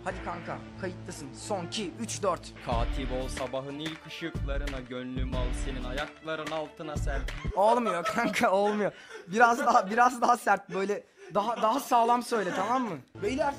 Hadi kanka, kayıttasın. Son 2, 3, 4. Katip ol sabahın ilk ışıklarına, gönlüm al senin ayakların altına ser. Olmuyor kanka, olmuyor. Biraz daha sert, böyle daha sağlam söyle, tamam mı? Beyler.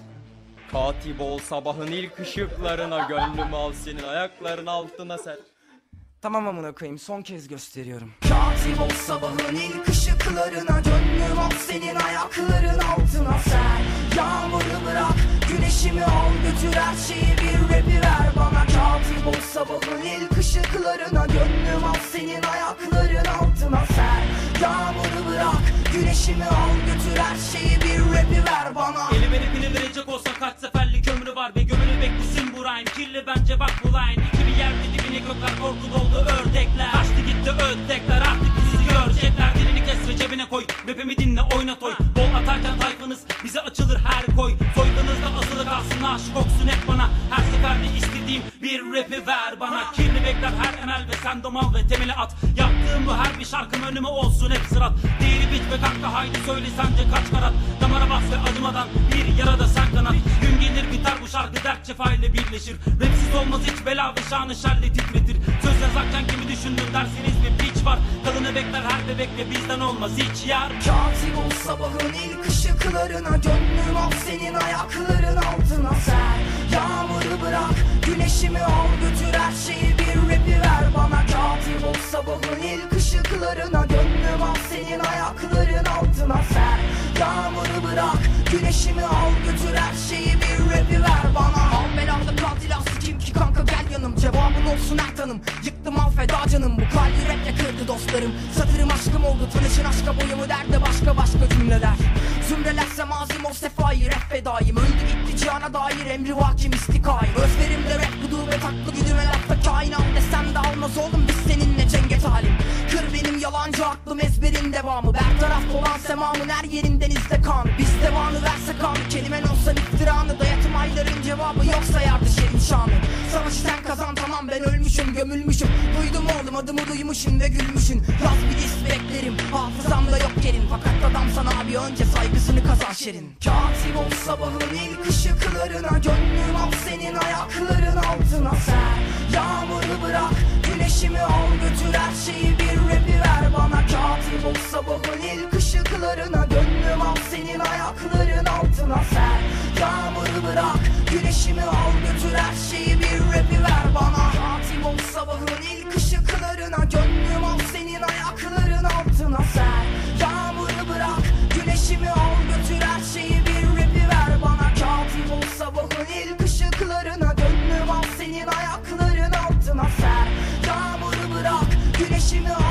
Katip ol sabahın ilk ışıklarına, gönlüm al senin ayakların altına ser. Tamam amına koyayım, son kez gösteriyorum. Katip ol sabahın ilk ışıklarına, gönlüm al senin ayakların altına ser. Yağmuru bırak, güneşimi al götür, her şeyi bir rapi ver bana. Katip ol sabahın ilk ışıklarına, gönlüm al senin ayakların altına ser. Yağmuru bırak, güneşimi al götür, her şeyi bir rapi ver bana. Eli verip verecek olsa kaç seferlik ömrü var be, gömülü beklesin bu rhyme. Kirli bence bak bu line, iki bir yerde dibine gökler, korku doldu ördekler. Kaçtı gitti ördekler, artık bizi görecekler. Dilini kes ve cebine koy, rapimi dinle oyna toy. Bol atarken tayfanız bize açılır her koy. Soyduğunuzda asılı kalsın, aşık olsun hep bana. Her seferde istediğim bir rapi ver bana. Kirli bekler her emel ve sen domal ve temeli at. Yaptığım bu her bir şarkım önüme olsun hep sırat. Değeri bit ve kanka haydi söyle sence kaç karat. Damara bas ve acımadan bir yarada sen kanat. Gün gelir biter bu şarkı, dert cefa ile birleşir. Rapsiz olmaz hiç, bela ve şanı şerle titretir. Söz yazarken kimi düşündün derseniz bir piç var. Kalını bekler her bebek ve bizden olmaz hiç yar. Katip ol sabahın ilk ışıklarına, gönlüm al senin ayakların altına ser. Yağmuru bırak, güneşimi al götür, her şeyi bir rapi ver bana. Katip ol sabahın ilk ışıklarına, gönlüm al senin ayakların altına ser. Yağmuru bırak, güneşimi al götür, her şeyi bir rapi ver bana. Al belamda katil aslı kim ki kanka, gel yanım, cevabın olsun her tanım. Yıktım al feda canım, bu kalbi raple kırdı dostlarım. Satırım aşkım oldu, tanışın aşka boyumu derde başka cümleler. Zümrelerse mazim o sefayı rap fedayım. Öldü gitti cihana dair emri vakim istikayım. Özlerimde rap budu ve taklı güdüme lafta kain. Al desem de almaz oğlum, biz seninle cenge talim. Kır benim yalancı aklım, ezberin devamı. Bertaraf olan semamın her yerinden izle kan. Biz devanı verse kanı, kelimen olsan iftiranı. Dayatım ayların cevabı yoksa yardı şerin şanı. Savaşı sen kazan tamam, ben ölmüşüm gömülmüşüm. Duydum oğlum adımı duymuşum ve gülmüşün. Yaz bir list beklerim, hafızamda yok yerin. Fakat adam sana abi önce saygısını kazan şerin. Katip ol sabahın ilk ışıklarına, gönlüm al senin ayakların altına ser. Yağmuru bırak, güneşimi al götür, her şeyi bir rapi ver bana. Katip ol sabahın ilk ışıklarına, gönlüm al senin ayakların altına ser. Yağmuru bırak, güneşimi al götür, her şeyi bir rapi ver bana. Katip ol sabahın ilk ışıklarına, gönlüm al senin ayakların altına ser. Yağmuru bırak, güneşimi al götür, her şeyi bir rapi ver bana. Katip ol sabahın ilk ışıklarına, gönlüm al senin ayakların altına ser. Yağmuru bırak, güneşimi al